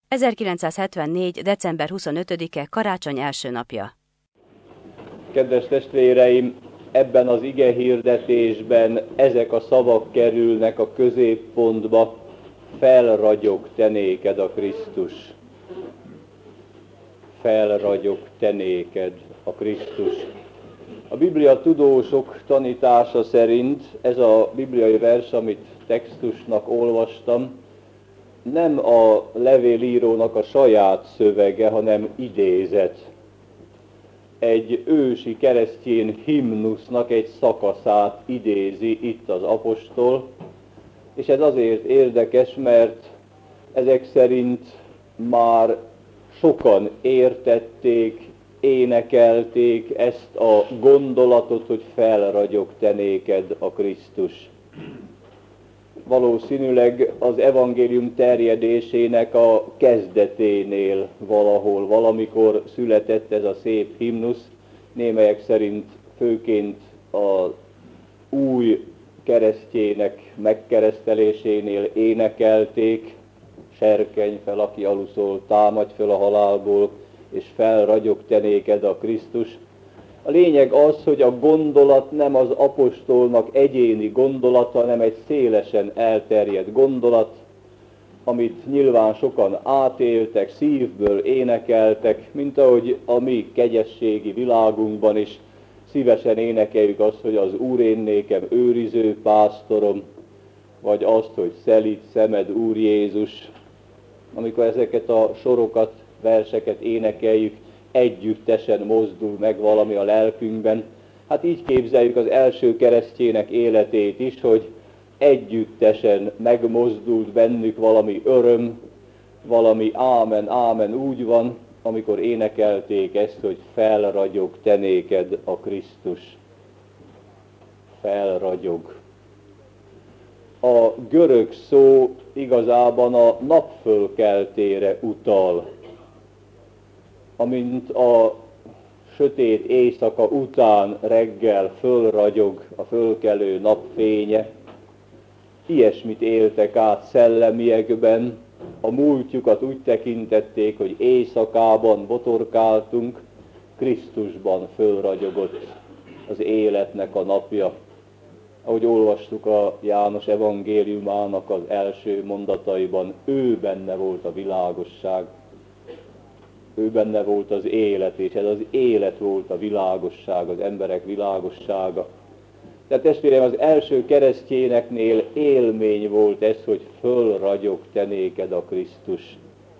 1974. december 25-e karácsony első napja. Kedves testvéreim, ebben az igehirdetésben ezek a szavak kerülnek a középpontba: felragyog te néked a Krisztus. Felragyog te néked a Krisztus. A Biblia tudósok tanítása szerint ez a bibliai vers, amit textusnak olvastam, nem a levélírónak a saját szövege, hanem idézet. Egy ősi keresztény himnusznak egy szakaszát idézi itt az apostol, és ez azért érdekes, mert ezek szerint már sokan értették, énekelték ezt a gondolatot, hogy felragyog te néked a Krisztus. Valószínűleg az evangélium terjedésének a kezdeténél valamikor született ez a szép himnusz. Némelyek szerint főként az új keresztjének megkeresztelésénél énekelték: serkenj fel, aki aluszol, támadj fel a halálból, és felragyog te néked a Krisztus. A lényeg az, hogy a gondolat nem az apostolnak egyéni gondolata, hanem egy szélesen elterjedt gondolat, amit nyilván sokan átéltek, szívből énekeltek, mint ahogy a mi kegyességi világunkban is szívesen énekeljük azt, hogy az Úr én nékem őriző pásztorom, vagy azt, hogy szelíd szemed, Úr Jézus. Amikor ezeket a sorokat, verseket énekeljük, együttesen mozdul meg valami a lelkünkben. Hát így képzeljük az első keresztjének életét is, hogy együttesen megmozdult bennük valami öröm, valami ámen, ámen, úgy van, amikor énekelték ezt, hogy felragyog te néked a Krisztus. Felragyog. A görög szó igazában a napfölkeltére utal. Amint a sötét éjszaka után reggel fölragyog a fölkelő napfénye, ilyesmit éltek át szellemiekben, a múltjukat úgy tekintették, hogy éjszakában botorkáltunk, Krisztusban fölragyogott az életnek a napja. Ahogy olvastuk a János evangéliumának az első mondataiban, ő benne volt a világosság. Ő benne volt az élet, és ez az élet volt a világosság, az emberek világossága. Tehát testvérem, az első keresztjéneknél élmény volt ez, hogy fölragyog te néked a Krisztus.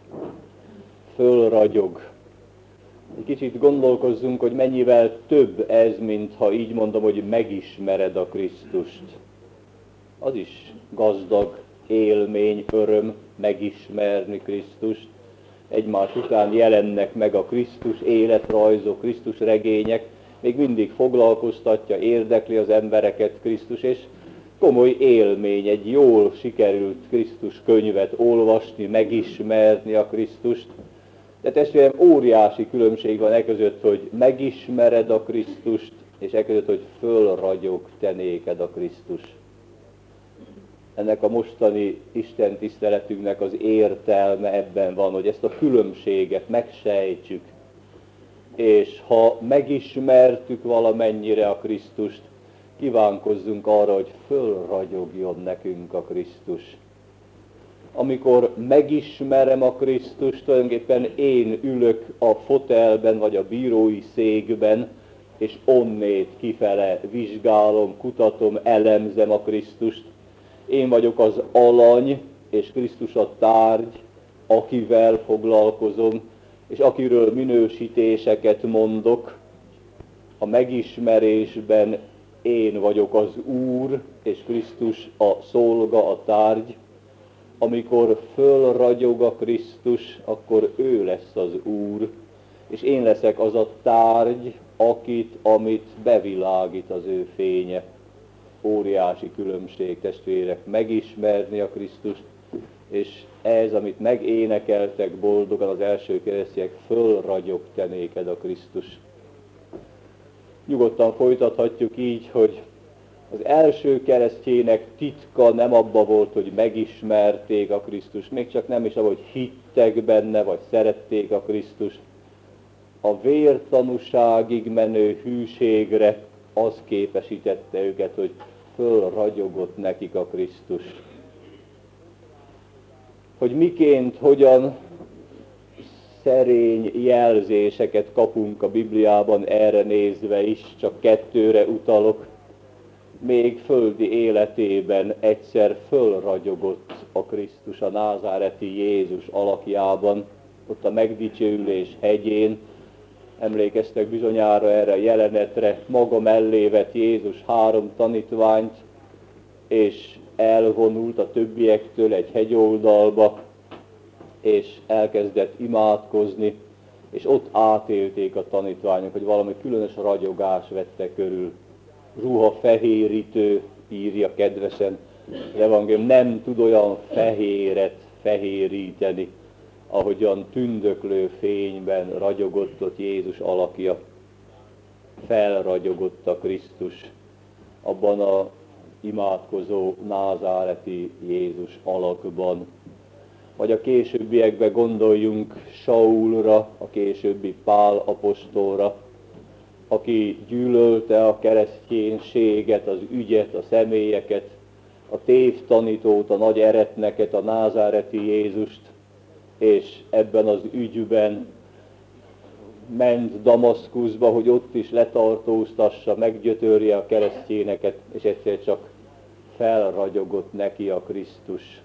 Fölragyog. Egy kicsit gondolkozzunk, hogy mennyivel több ez, mint ha így mondom, hogy megismered a Krisztust. Az is gazdag élmény, öröm megismerni Krisztust. Egymás után jelennek meg a Krisztus életrajzok, Krisztus regények, még mindig foglalkoztatja, érdekli az embereket Krisztus, és komoly élmény egy jól sikerült Krisztus könyvet olvasni, megismerni a Krisztust. De testvérem, óriási különbség van e között, hogy megismered a Krisztust, és e között, hogy fölragyog te néked a Krisztus. Ennek a mostani Isten tiszteletünknek az értelme ebben van, hogy ezt a különbséget megsejtsük. És ha megismertük valamennyire a Krisztust, kívánkozzunk arra, hogy fölragyogjon nekünk a Krisztus. Amikor megismerem a Krisztust, tulajdonképpen én ülök a fotelben vagy a bírói székben, és onnét kifele vizsgálom, kutatom, elemzem a Krisztust. Én vagyok az alany, és Krisztus a tárgy, akivel foglalkozom, és akiről minősítéseket mondok. A megismerésben én vagyok az Úr, és Krisztus a szolga, a tárgy. Amikor fölragyog a Krisztus, akkor ő lesz az Úr, és én leszek az a tárgy, amit bevilágít az ő fénye. Óriási különbség, testvérek, megismerni a Krisztust, és ez, amit megénekeltek boldogan az első keresztjének, fölragyog te néked a Krisztus. Nyugodtan folytathatjuk így, hogy Az első keresztjének titka nem abba volt, hogy megismerték a Krisztust, még csak nem is abba, hogy hittek benne, vagy szerették a Krisztust. A vértanúságig menő hűségre az képesítette őket, hogy fölragyogott nekik a Krisztus. Hogy miként, hogyan szerény jelzéseket kapunk a Bibliában erre nézve is, csak kettőre utalok. Még földi életében egyszer fölragyogott a Krisztus, a názáreti Jézus alakjában, ott a megdicsőülés hegyén. Emlékeztek bizonyára erre a jelenetre, maga mellé vett Jézus 3 tanítványt, és elvonult a többiektől egy hegyoldalba, és elkezdett imádkozni, és ott átélték a tanítványok, hogy valami különös ragyogás vette körül. Ruha fehérítő, írja kedvesen az evangélium, nem tud olyan fehéret fehéríteni, ahogyan tündöklő fényben ragyogott ott Jézus alakja. Felragyogott a Krisztus abban a imádkozó názáreti Jézus alakban. Vagy a későbbiekben gondoljunk Saulra, a későbbi Pál apostolra, aki gyűlölte a kereszténységet, az ügyet, a személyeket, a tévtanítót, a nagy eretneket, a názáreti Jézust, és ebben az ügyben ment Damaszkuszba, hogy ott is letartóztassa, meggyötörje a keresztényeket, és egyszer csak felragyogott neki a Krisztus.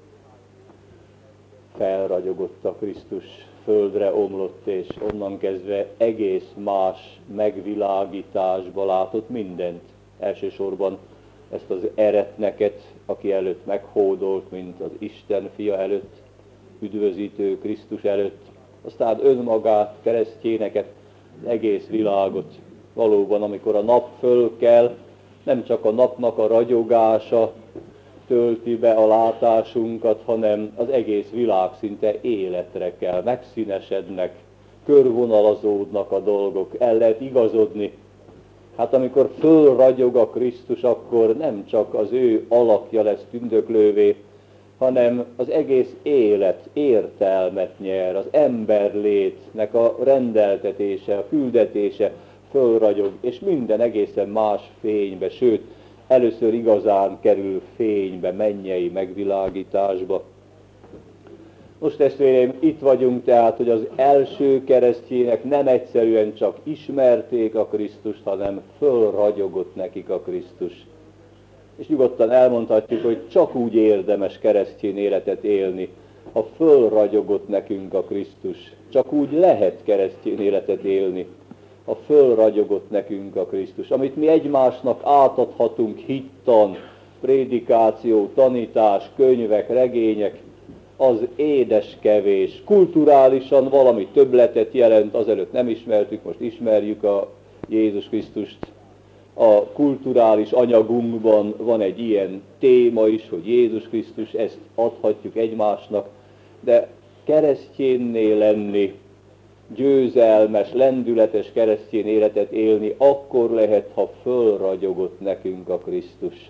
Felragyogott a Krisztus, földre omlott, és onnan kezdve egész más megvilágításba látott mindent. Elsősorban ezt az eretneket, aki előtt meghódolt, mint az Isten fia előtt, üdvözítő Krisztus előtt, aztán önmagát, keresztjéneket, egész világot. Valóban, amikor a nap fölkel, nem csak a napnak a ragyogása tölti be a látásunkat, hanem az egész világ szinte életre kell, megszínesednek, körvonalazódnak a dolgok, el lehet igazodni. Hát amikor fölragyog a Krisztus, akkor nem csak az ő alakja lesz tündöklővé, hanem az egész élet értelmet nyer, az emberlétnek a rendeltetése, a küldetése fölragyog, és minden egészen más fénybe, sőt, először igazán kerül fénybe, mennyei megvilágításba. Most testvéreim, itt vagyunk tehát, hogy az első keresztjének nem egyszerűen csak ismerték a Krisztust, hanem fölragyogott nekik a Krisztus. És nyugodtan elmondhatjuk, hogy csak úgy érdemes keresztény életet élni, ha fölragyogott nekünk a Krisztus. Csak úgy lehet keresztény életet élni, ha fölragyogott nekünk a Krisztus. Amit mi egymásnak átadhatunk hittan, prédikáció, tanítás, könyvek, regények, az édes kevés. Kulturálisan valami többletet jelent, azelőtt nem ismertük, most ismerjük a Jézus Krisztust. A kulturális anyagunkban van egy ilyen téma is, hogy Jézus Krisztus, ezt adhatjuk egymásnak, de keresztjénné lenni, győzelmes, lendületes keresztény életet élni, akkor lehet, ha fölragyogott nekünk a Krisztus.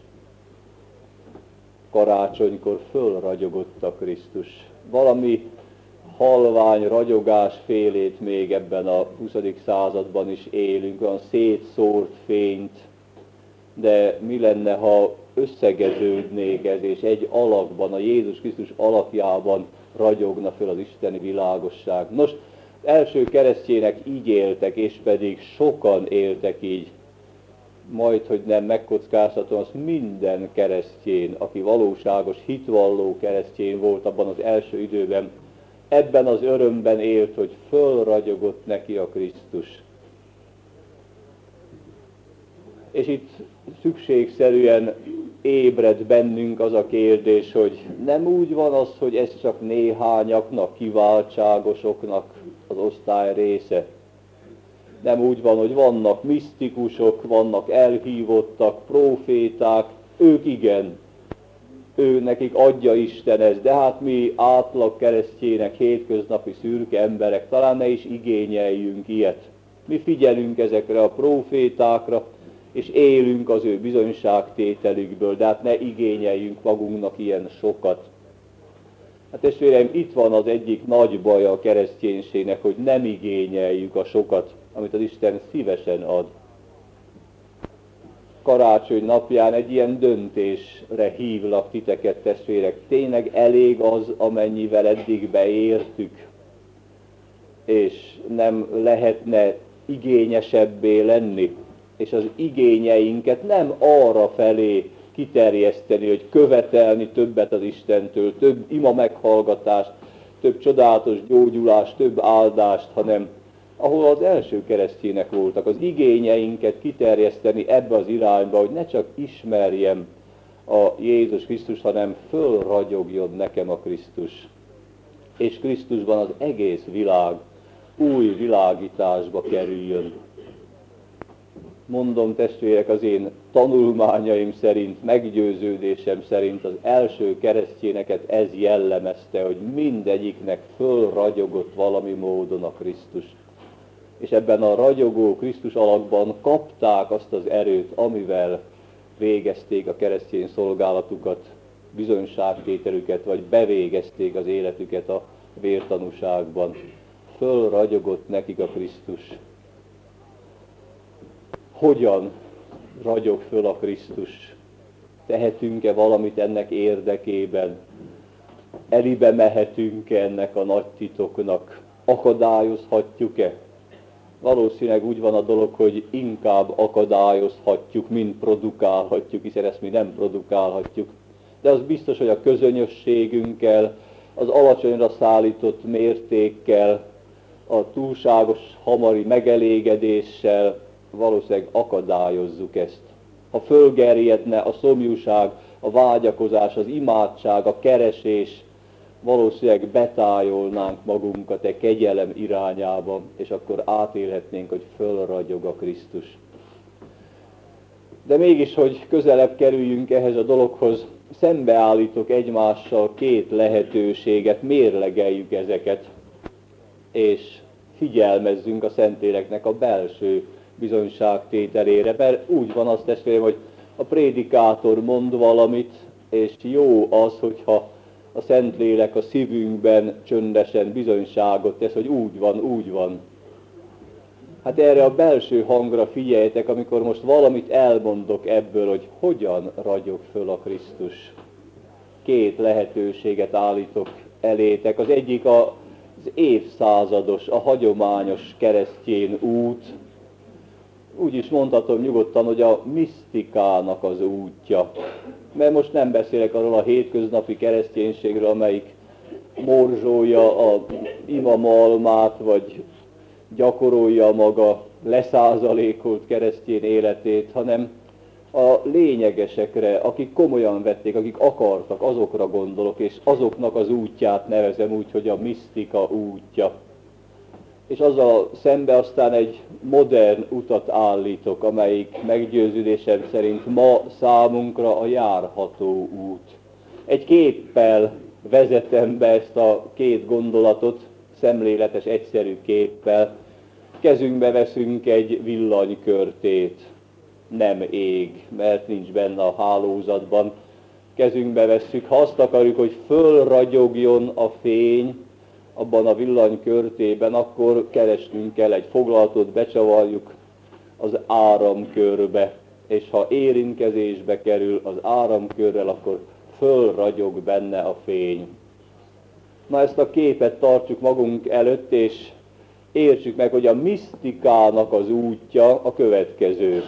Karácsonykor fölragyogott a Krisztus. Valami halvány ragyogás félét még ebben a 20. században is élünk, olyan szétszórt fényt, de mi lenne, ha összegeződnék ez, és egy alakban, a Jézus Krisztus alakjában ragyogna föl az isteni világosság. Nos, első keresztjének így éltek, és pedig sokan éltek így. Majd, hogy nem megkockáztatom, azt minden keresztjén, aki valóságos, hitvalló keresztjén volt abban az első időben, ebben az örömben élt, hogy fölragyogott neki a Krisztus. És itt szükségszerűen ébred bennünk az a kérdés, hogy nem úgy van az, hogy ez csak néhányaknak, kiváltságosoknak az osztály része. Nem úgy van, hogy vannak misztikusok, vannak elhívottak, próféták, ők igen, nekik adja Isten ezt, de hát mi átlag keresztjének, hétköznapi szürke emberek talán ne is igényeljünk ilyet. Mi figyelünk ezekre a prófétákra, és élünk az ő bizonyságtételükből, de hát ne igényeljünk magunknak ilyen sokat. Hát testvéreim, itt van az egyik nagy baja a kereszténységnek, hogy nem igényeljük a sokat, amit az Isten szívesen ad. Karácsony napján egy ilyen döntésre hívlak titeket, testvérek. Tényleg elég az, amennyivel eddig beértük, és nem lehetne igényesebbé lenni, és az igényeinket nem arra felé kiterjeszteni, hogy követelni többet az Istentől, több ima meghallgatást, több csodálatos gyógyulást, több áldást, hanem ahol az első keresztjének voltak, az igényeinket kiterjeszteni ebbe az irányba, hogy ne csak ismerjem a Jézus Krisztus, hanem fölragyogjon nekem a Krisztus. És Krisztusban az egész világ új világításba kerüljön. Mondom, testvérek, az én tanulmányaim szerint, meggyőződésem szerint az első keresztjéneket ez jellemezte, hogy mindegyiknek fölragyogott valami módon a Krisztus. És ebben a ragyogó Krisztus alakban kapták azt az erőt, amivel végezték a keresztény szolgálatukat, bizonyságtételüket, vagy bevégezték az életüket a vértanúságban. Fölragyogott nekik a Krisztus. Hogyan ragyog föl a Krisztus? Tehetünk-e valamit ennek érdekében? Elébe mehetünk-e ennek a nagy titoknak? Akadályozhatjuk-e? Valószínűleg úgy van a dolog, hogy inkább akadályozhatjuk, mint produkálhatjuk, hiszen ezt mi nem produkálhatjuk. De az biztos, hogy a közönyösségünkkel, az alacsonyra szállított mértékkel, a túlságos hamari megelégedéssel valószínűleg akadályozzuk ezt. Ha fölgerjedne a szomjúság, a vágyakozás, az imádság, a keresés, valószínűleg betájolnánk magunkat egy kegyelem irányába, és akkor átélhetnénk, hogy fölragyog a Krisztus. De mégis, hogy közelebb kerüljünk ehhez a dologhoz, szembeállítok egymással két lehetőséget, mérlegeljük ezeket, és figyelmezzünk a Szentléleknek a belső bizonyságtételére, mert úgy van azt testvérem, hogy a prédikátor mond valamit, és jó az, hogyha a Szentlélek a szívünkben csöndesen bizonyságot tesz, hogy úgy van, úgy van. Hát erre a belső hangra figyeljetek, amikor most valamit elmondok ebből, hogy hogyan ragyog föl a Krisztus. Két lehetőséget állítok elétek. Az egyik az évszázados, a hagyományos keresztény út. Úgy is mondhatom nyugodtan, hogy a misztikának az útja. Mert most nem beszélek arról a hétköznapi kereszténységről, amelyik morzsolja a imamalmát, vagy gyakorolja maga leszázalékolt keresztény életét, hanem a lényegesekre, akik komolyan vették, akik akartak, azokra gondolok, és azoknak az útját nevezem úgy, hogy a misztika útja. És azzal szembe aztán egy modern utat állítok, amelyik meggyőződésem szerint ma számunkra a járható út. Egy képpel vezetem be ezt a két gondolatot, szemléletes, egyszerű képpel. Kezünkbe veszünk egy villanykörtét, nem ég, mert nincs benne a hálózatban. Kezünkbe vesszük, ha azt akarjuk, hogy fölragyogjon a fény abban a villanykörtében, akkor keresnünk kell egy foglalatot, becsavarjuk az áramkörbe, és ha érintkezésbe kerül az áramkörrel, akkor fölragyog benne a fény. Na, ezt a képet tartsuk magunk előtt, és értsük meg, hogy a misztikának az útja a következő.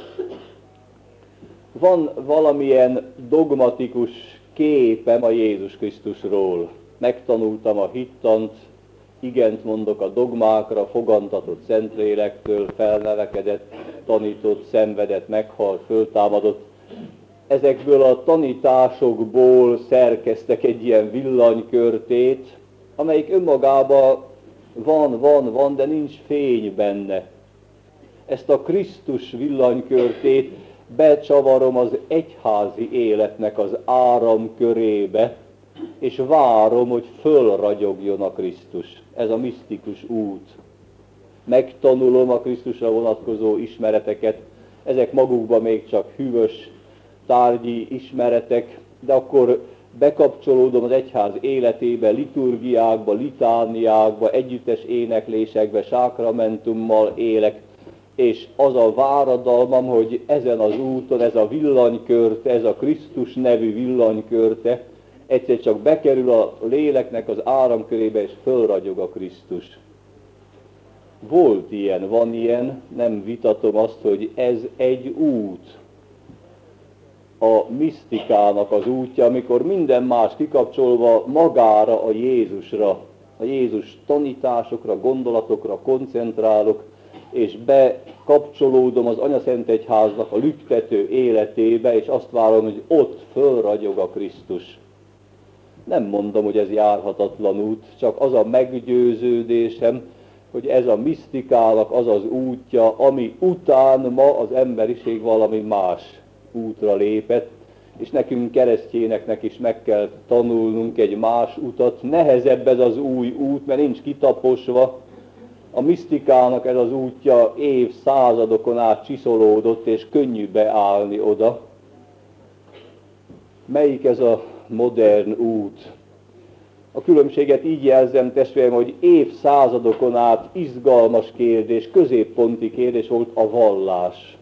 Van valamilyen dogmatikus képem a Jézus Krisztusról. Megtanultam a hittant, igent mondok a dogmákra, fogantatott Szentlélektől, felnevekedett, tanított, szenvedett, meghalt, föltámadott. Ezekből a tanításokból szerkeztek egy ilyen villanykörtét, amelyik önmagában van, de nincs fény benne. Ezt a Krisztus villanykörtét becsavarom az egyházi életnek az áramkörébe, és várom, hogy fölragyogjon a Krisztus. Ez a misztikus út. Megtanulom a Krisztusra vonatkozó ismereteket, ezek magukban még csak hűvös tárgyi ismeretek, de akkor bekapcsolódom az egyház életébe, liturgiákba, litániákba, együttes éneklésekbe, sákramentummal élek, és az a váradalmam, hogy ezen az úton, ez a villanykörte, ez a Krisztus nevű villanykörte, egyszer csak bekerül a léleknek az áramkörébe, és fölragyog a Krisztus. Volt ilyen, van ilyen, nem vitatom azt, hogy ez egy út. A misztikának az útja, amikor minden más kikapcsolva magára, a Jézusra, a Jézus tanításokra, gondolatokra koncentrálok, és bekapcsolódom az Anyaszentegyháznak a lüktető életébe, és azt várom, hogy ott fölragyog a Krisztus. Nem mondom, hogy ez járhatatlan út, csak az a meggyőződésem, hogy ez a misztikának az az útja, ami után ma az emberiség valami más útra lépett, és nekünk keresztjéneknek is meg kell tanulnunk egy más utat. Nehezebb ez az új út, mert nincs kitaposva. A misztikának ez az útja évszázadokon át csiszolódott, és könnyű beállni oda. Melyik ez a modern út? A különbséget így jelzem, testvérem, hogy évszázadokon át izgalmas kérdés, középponti kérdés volt a vallás.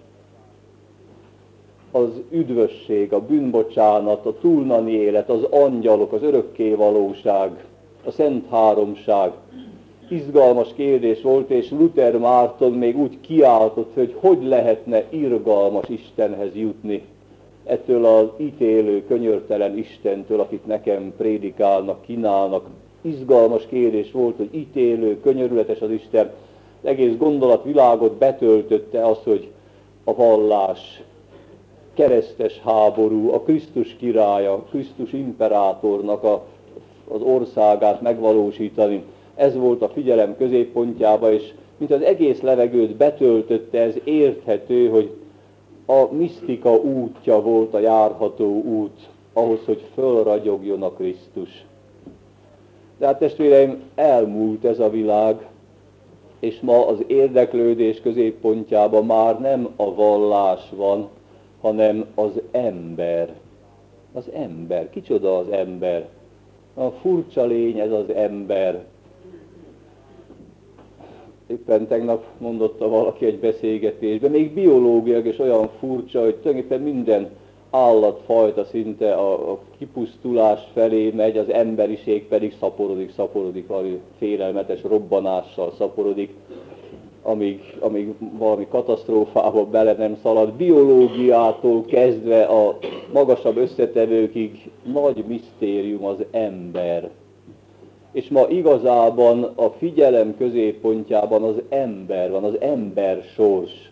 Az üdvösség, a bűnbocsánat, a túlnani élet, az angyalok, az örökkévalóság, a Szent Háromság. Izgalmas kérdés volt, és Luther Márton még úgy kiáltott, hogy lehetne irgalmas Istenhez jutni. Ettől az ítélő, könyörtelen Istentől, akit nekem prédikálnak, kínálnak. Izgalmas kérdés volt, hogy ítélő, könyörületes az Isten. Az egész gondolatvilágot betöltötte az, hogy a vallás, keresztes háború, a Krisztus királya, Krisztus imperátornak az országát megvalósítani. Ez volt a figyelem középpontjába, és mint az egész levegőt betöltötte, ez érthető, hogy a misztika útja volt a járható út, ahhoz, hogy fölragyogjon a Krisztus. De hát testvéreim, elmúlt ez a világ, és ma az érdeklődés középpontjában már nem a vallás van, hanem az ember. Az ember. Kicsoda az ember? A furcsa lény ez az ember. Éppen tegnap mondotta valaki egy beszélgetésben, még biológiailag is olyan furcsa, hogy tulajdonképpen minden állatfajta szinte a kipusztulás felé megy, az emberiség pedig szaporodik, valami félelmetes robbanással szaporodik, amíg valami katasztrófába bele nem szalad. Biológiától kezdve a magasabb összetevőkig nagy misztérium az ember. És ma igazában a figyelem középpontjában az ember van, az ember sors.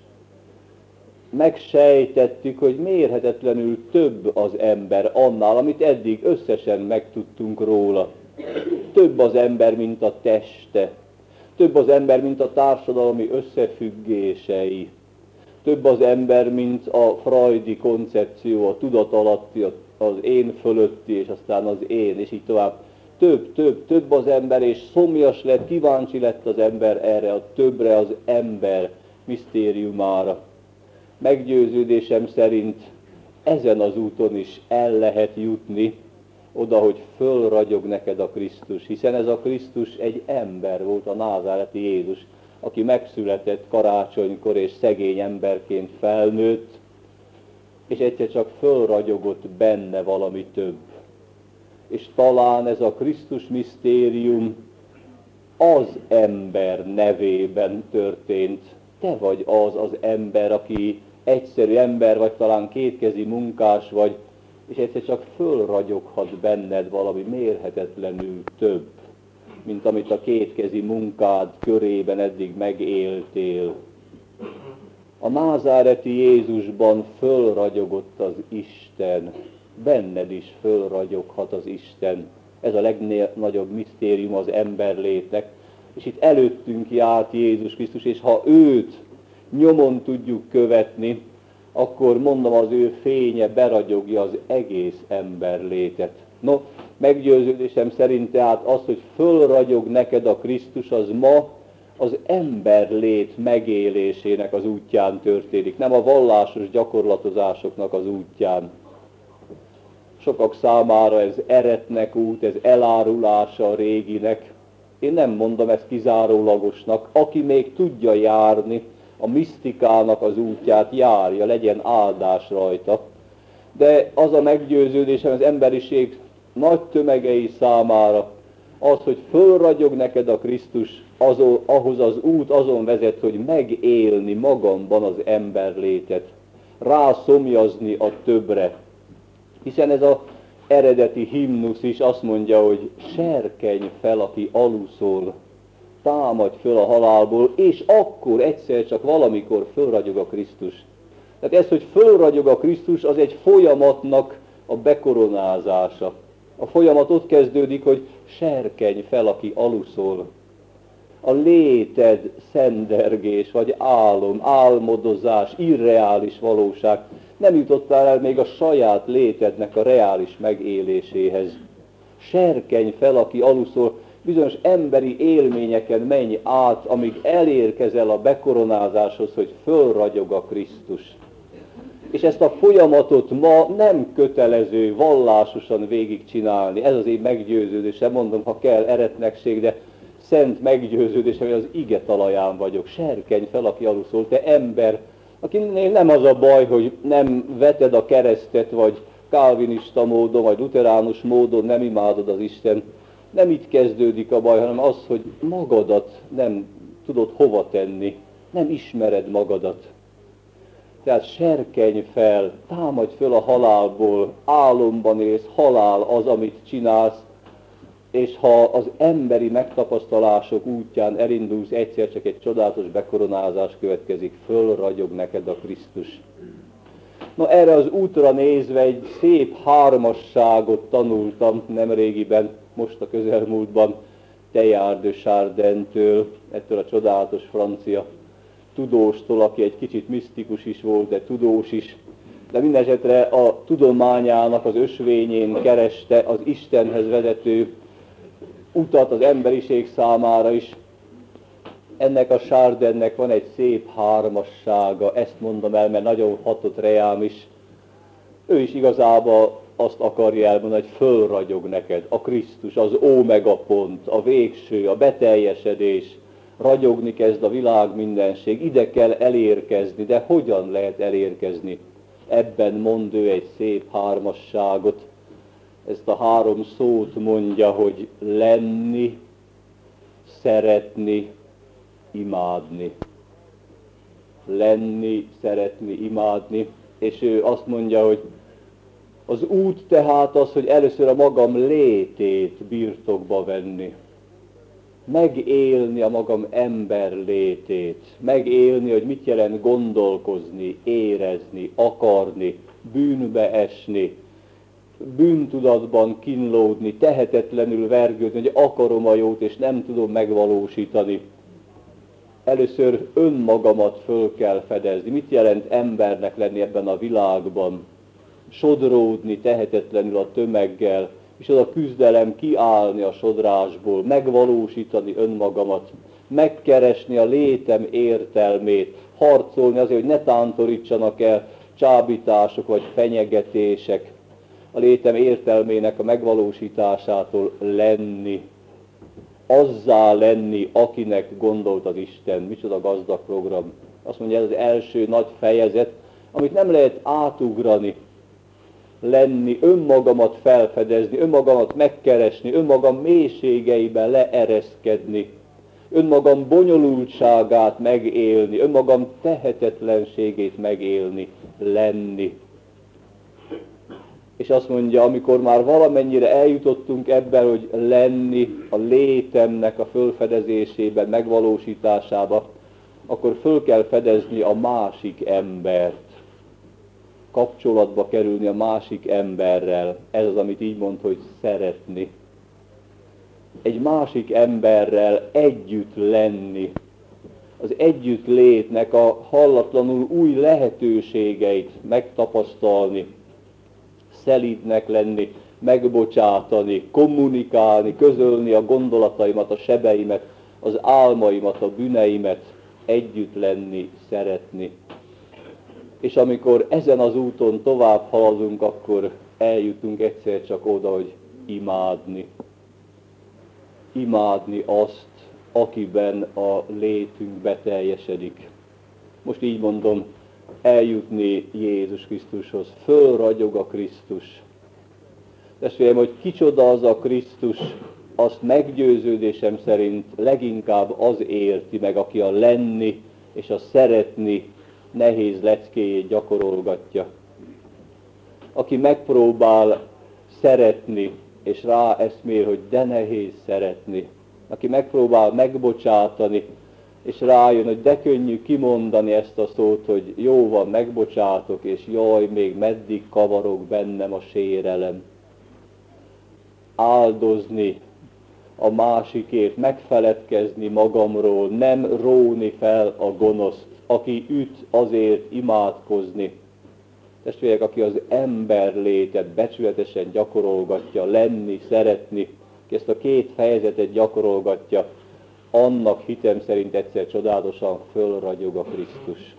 Megsejtettük, hogy mérhetetlenül több az ember annál, amit eddig összesen megtudtunk róla. Több az ember, mint a teste. Több az ember, mint a társadalmi összefüggései. Több az ember, mint a freudi koncepció, a tudatalatti, az én fölötti, és aztán az én, és így tovább. Több az ember, és szomjas lett, kíváncsi lett az ember erre a többre, az ember misztériumára. Meggyőződésem szerint ezen az úton is el lehet jutni oda, hogy fölragyog neked a Krisztus, hiszen ez a Krisztus egy ember volt, a názáreti Jézus, aki megszületett karácsonykor és szegény emberként felnőtt, és egyszer csak fölragyogott benne valami több. És talán ez a Krisztus misztérium az ember nevében történt. Te vagy az ember, aki egyszerű ember vagy, talán kétkezi munkás vagy, és egyszer csak fölragyoghat benned valami mérhetetlenül több, mint amit a kétkezi munkád körében eddig megéltél. A názáreti Jézusban fölragyogott az Isten, benned is fölragyoghat az Isten. Ez a legnagyobb misztérium az emberlétnek. És itt előttünk járt Jézus Krisztus, és ha őt nyomon tudjuk követni, akkor mondom, az ő fénye beragyogja az egész emberlétet. No, meggyőződésem szerint tehát az, hogy fölragyog neked a Krisztus, az ma az emberlét megélésének az útján történik, nem a vallásos gyakorlatozásoknak az útján. Sokak számára ez eretnek út, ez elárulása a réginek. Én nem mondom ezt kizárólagosnak. Aki még tudja járni, a misztikának az útját járja, legyen áldás rajta. De az a meggyőződésem az emberiség nagy tömegei számára, az, hogy fölragyog neked a Krisztus, ahhoz az út azon vezet, hogy megélni magamban az emberlétet, rászomjazni a többre. Hiszen ez az eredeti himnusz is azt mondja, hogy serkenj fel, aki aluszol, támadj föl a halálból, és akkor egyszer csak valamikor fölragyog a Krisztus. Tehát ez, hogy fölragyog a Krisztus, az egy folyamatnak a bekoronázása. A folyamat ott kezdődik, hogy serkenj fel, aki aluszol. A léted szendergés, vagy álom, álmodozás, irreális valóság. Nem jutottál el még a saját létednek a reális megéléséhez. Serkenj fel, aki aluszol, bizonyos emberi élményeken menj át, amíg elérkezel a bekoronázáshoz, hogy fölragyog a Krisztus. És ezt a folyamatot ma nem kötelező vallásosan végigcsinálni. Ez az én meggyőződésem, mondom, ha kell eretnekség, de szent meggyőződésem, hogy az ige talaján vagyok. Serkenj fel, aki aluszol, te ember, akinél nem az a baj, hogy nem veted a keresztet, vagy kálvinista módon, vagy luteránus módon nem imádod az Isten. Nem itt kezdődik a baj, hanem az, hogy magadat nem tudod hova tenni, nem ismered magadat. Tehát serkenj fel, támadj föl a halálból, álomban élsz, halál az, amit csinálsz, és ha az emberi megtapasztalások útján elindulsz, egyszer csak egy csodálatos bekoronázás következik, fölragyog neked a Krisztus. Na erre az útra nézve egy szép hármasságot tanultam nemrégiben, most a közelmúltban, Teilhard de Chardin-től, ettől a csodálatos francia tudóstól, aki egy kicsit misztikus is volt, de tudós is, de mindenesetre a tudományának az ösvényén kereste az Istenhez vezető utat az emberiség számára is. Ennek a Chardinnek van egy szép hármassága, ezt mondom el, mert nagyon hatott rám is. Ő is igazából azt akarja elmondani, hogy fölragyog neked a Krisztus, az omega pont, a végső, a beteljesedés, ragyogni kezd a világ mindenség, ide kell elérkezni, de hogyan lehet elérkezni? Ebben mond ő egy szép hármasságot. Ezt a három szót mondja, hogy lenni, szeretni, imádni. Lenni, szeretni, imádni. És ő azt mondja, hogy az út tehát az, hogy először a magam létét birtokba venni. Megélni a magam ember létét. Megélni, hogy mit jelent gondolkozni, érezni, akarni, bűnbe esni, bűntudatban kínlódni, tehetetlenül vergődni, hogy akarom a jót, és nem tudom megvalósítani. Először önmagamat föl kell fedezni. Mit jelent embernek lenni ebben a világban? Sodródni tehetetlenül a tömeggel, és az a küzdelem kiállni a sodrásból, megvalósítani önmagamat, megkeresni a létem értelmét, harcolni azért, hogy ne tántorítsanak el csábítások vagy fenyegetések, a létem értelmének a megvalósításától lenni, azzá lenni, akinek gondolt az Isten. Micsoda gazdag program. Azt mondja, ez az első nagy fejezet, amit nem lehet átugrani. Lenni, önmagamat felfedezni, önmagamat megkeresni, önmagam mélységeiben leereszkedni, önmagam bonyolultságát megélni, önmagam tehetetlenségét megélni, lenni. És azt mondja, amikor már valamennyire eljutottunk ebben, hogy lenni a létemnek a fölfedezésében, megvalósításába, akkor föl kell fedezni a másik embert. Kapcsolatba kerülni a másik emberrel. Ez az, amit így mond, hogy szeretni. Egy másik emberrel együtt lenni. Az együttlétnek a hallatlanul új lehetőségeit megtapasztalni, szelídnek lenni, megbocsátani, kommunikálni, közölni a gondolataimat, a sebeimet az álmaimat, a bűneimet együtt lenni, szeretni. És amikor ezen az úton tovább haladunk, akkor eljutunk egyszer csak oda, hogy imádni. Imádni azt, akiben a létünk beteljesedik. Most így mondom, eljutni Jézus Krisztushoz. Fölragyog a Krisztus. Testvérem, hogy kicsoda az a Krisztus, azt meggyőződésem szerint leginkább az érti meg, aki a lenni és a szeretni nehéz leckéjét gyakorolgatja. Aki megpróbál szeretni, és ráeszmél, hogy de nehéz szeretni. Aki megpróbál megbocsátani, és rájön, hogy de könnyű kimondani ezt a szót, hogy jó van, megbocsátok, és jaj, még meddig kavarog bennem a sérelem. Áldozni a másikért, megfeledkezni magamról, nem róni fel a gonoszt, aki üt, azért imádkozni. Testvérek, aki az ember létet becsületesen gyakorolgatja, lenni, szeretni, aki ezt a két fejezetet gyakorolgatja, annak hitem szerint egyszer csodálatosan fölragyog a Krisztus.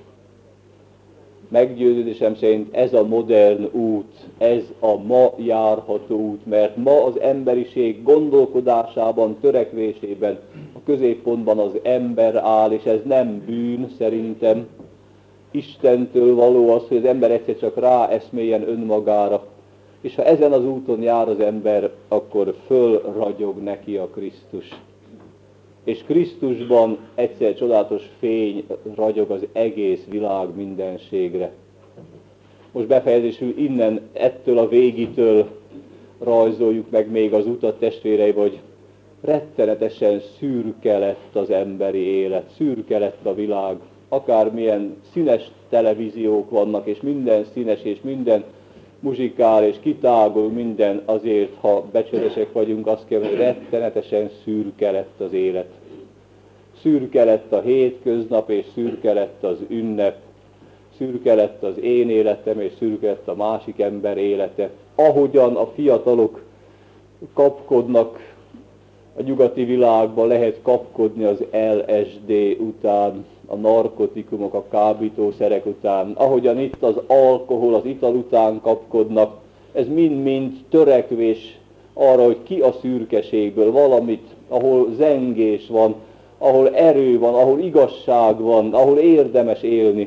Meggyőződésem szerint ez a modern út, ez a ma járható út, mert ma az emberiség gondolkodásában, törekvésében a középpontban az ember áll, és ez nem bűn szerintem. Istentől való az, hogy az ember egyszer csak ráeszméljen önmagára, és ha ezen az úton jár az ember, akkor fölragyog neki a Krisztus. És Krisztusban egyszer csodálatos fény ragyog az egész világ mindenségre. Most befejezésül innen, ettől a végitől rajzoljuk meg még az utat, testvérei, hogy rettenetesen szürke lett az emberi élet, szürke lett a világ. Akármilyen színes televíziók vannak, és minden színes, és minden muzsikál, és kitágul minden, azért, ha becsületesek vagyunk, azt kell, hogy rettenetesen szürke lett az élet. Szürke lett a hétköznap, és szürke lett az ünnep. Szürke lett az én életem, és szürke lett a másik ember élete. Ahogyan a fiatalok kapkodnak a nyugati világban, lehet kapkodni az LSD után, a narkotikumok, a kábítószerek után, ahogyan itt az alkohol, az ital után kapkodnak, ez mind-mind törekvés arra, hogy ki a szürkeségből valamit, ahol zengés van, ahol erő van, ahol igazság van, ahol érdemes élni.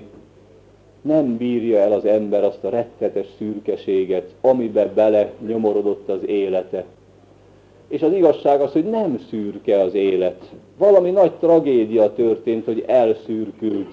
Nem bírja el az ember azt a rettetes szürkeséget, amiben bele nyomorodott az élete. És az igazság az, hogy nem szürke az élet. Valami nagy tragédia történt, hogy elszürkült.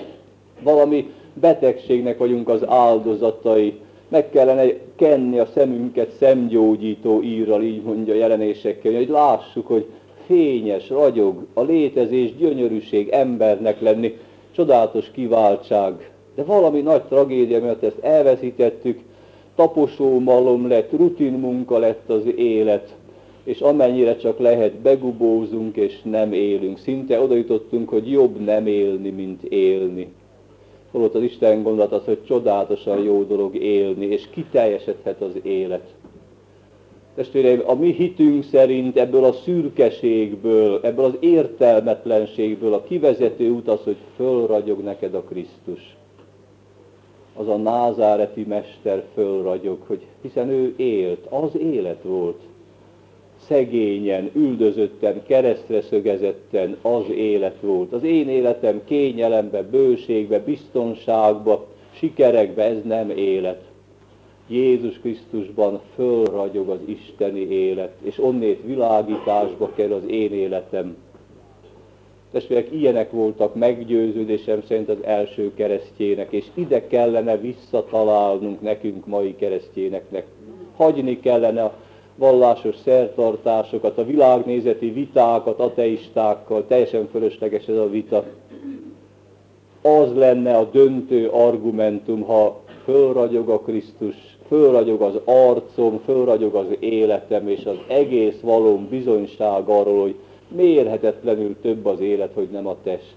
Valami betegségnek vagyunk az áldozatai. Meg kellene kenni a szemünket szemgyógyító írral, így mondja jelenésekkel, hogy lássuk, hogy fényes, ragyog, a létezés, gyönyörűség, embernek lenni, csodálatos kiváltság. De valami nagy tragédia miatt ezt elveszítettük, taposómalom lett, rutinmunka lett az élet, és amennyire csak lehet, begubózunk és nem élünk. Szinte oda jutottunk, hogy jobb nem élni, mint élni. Holott az Isten gondolat az, hogy csodálatosan jó dolog élni, és kiteljesedhet az élet. Testvéreim, a mi hitünk szerint ebből a szürkeségből, ebből az értelmetlenségből a kivezető út az, hogy fölragyog neked a Krisztus. Az a názáreti mester fölragyog, hogy hiszen ő élt, az élet volt. Szegényen, üldözötten, keresztre szögezetten az élet volt. Az én életem kényelembe, bőségbe, biztonságba, sikerekbe, ez nem élet. Jézus Krisztusban fölragyog az isteni élet, és onnét világításba kerül az én életem. Testvérek, ilyenek voltak meggyőződésem szerint az első keresztjének, és ide kellene visszatalálnunk nekünk mai keresztjéneknek. Hagyni kellene a vallásos szertartásokat, a világnézeti vitákat ateistákkal, teljesen fölösleges ez a vita. Az lenne a döntő argumentum, ha fölragyog a Krisztus, fölragyog az arcom, fölragyog az életem, és az egész valóm bizonyság arról, hogy mérhetetlenül több az élet, hogy nem a test.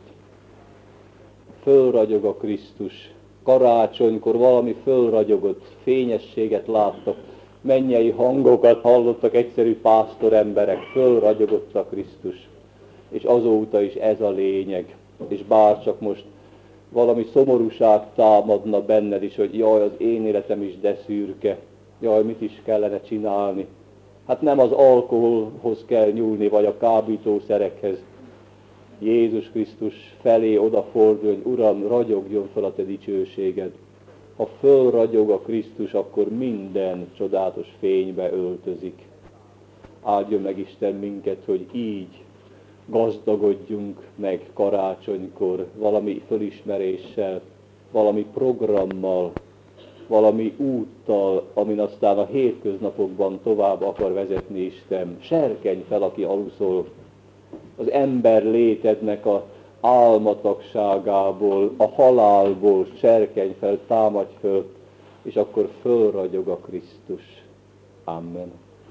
Fölragyog a Krisztus. Karácsonykor valami fölragyogott, fényességet láttak, mennyei hangokat hallottak egyszerű pásztoremberek, fölragyogott a Krisztus. és azóta is ez a lényeg. És bár csak most valami szomorúság támadna benned is, hogy jaj, az én életem is de szürke, jaj, mit is kellene csinálni. Hát nem az alkoholhoz kell nyúlni, vagy a kábítószerekhez. Jézus Krisztus felé odafordul, hogy Uram, ragyogjon fel a te dicsőséged. Ha fölragyog a Krisztus, akkor minden csodálatos fénybe öltözik. Áldjon meg Isten minket, hogy így gazdagodjunk meg karácsonykor, valami fölismeréssel, valami programmal, valami úttal, amin aztán a hétköznapokban tovább akar vezetni Isten. Serkenj fel, aki aluszol, az ember létednek a álmatagságából, a halálból serkenj fel, támadj föl, és akkor fölragyog a Krisztus. Amen.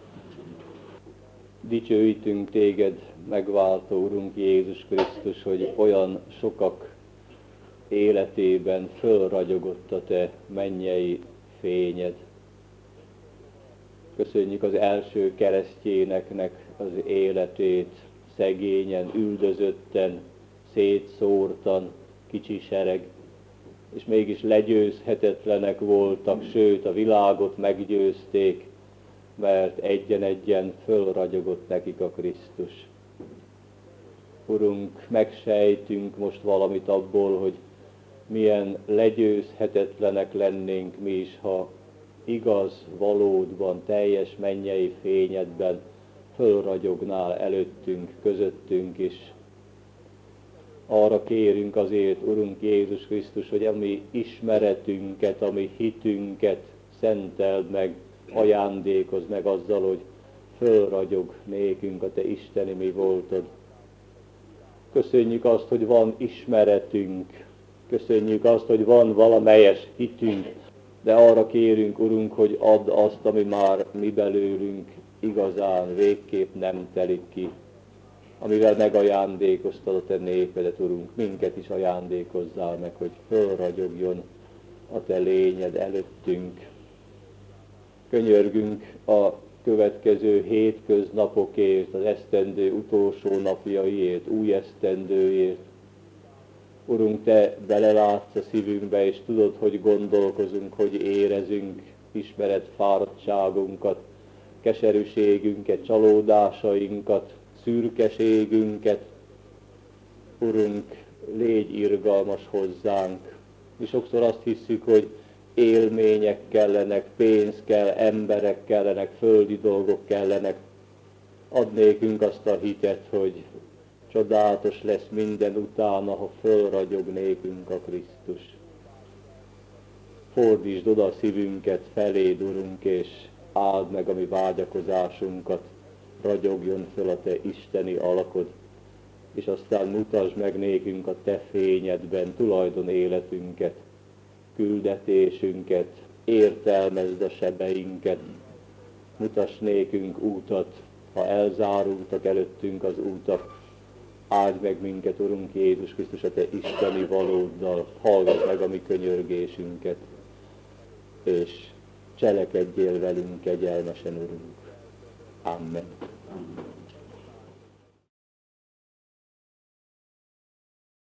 Dicsőítünk téged, megváltó Urunk Jézus Krisztus, hogy olyan sokak életében fölragyogott a te mennyei fényed. Köszönjük az első keresztjéneknek az életét, szegényen, üldözötten, szétszórtan, kicsi sereg, és mégis legyőzhetetlenek voltak, sőt a világot meggyőzték, mert egyen-egyen fölragyogott nekik a Krisztus. Urunk, megsejtünk most valamit abból, hogy milyen legyőzhetetlenek lennénk mi is, ha igaz valódban, teljes mennyei fényedben fölragyognál előttünk, közöttünk is. Arra kérünk azért, Urunk Jézus Krisztus, hogy a mi ismeretünket, a mi hitünket szenteld meg, ajándékozd meg azzal, hogy fölragyog nékünk a te isteni mi voltod. Köszönjük azt, hogy van ismeretünk, köszönjük azt, hogy van valamelyes hitünk, de arra kérünk, Urunk, hogy add azt, ami már mi belőlünk igazán végképp nem telik ki, amivel megajándékoztad a te népedet, Urunk, minket is ajándékozzál meg, hogy fölragyogjon a te lényed előttünk. Könyörgünk a következő hétköznapokért, az esztendő utolsó napjaiért, új esztendőért. Urunk, te belelátsz a szívünkbe, és tudod, hogy gondolkozunk, hogy érezünk, ismered fáradtságunkat, keserűségünket, csalódásainkat, szürkeségünket. Urunk, légy irgalmas hozzánk. Mi sokszor azt hisszük, hogy élmények kellenek, pénz kell, emberek kellenek, földi dolgok kellenek. Add nékünk azt a hitet, hogy csodálatos lesz minden utána, ha fölragyog nékünk a Krisztus. Fordítsd oda a szívünket feléd, Urunk, és áld meg a mi vágyakozásunkat, ragyogjon föl a te isteni alakod, és aztán mutasd meg nékünk a te fényedben tulajdon életünket, küldetésünket, értelmezd a sebeinket, mutass nékünk útat, ha elzárultak előttünk az útak, áld meg minket, Urunk Jézus Krisztus, a te isteni valóddal, hallgass meg a mi könyörgésünket, és cselekedjél velünk kegyelmesen, Urunk. Amen.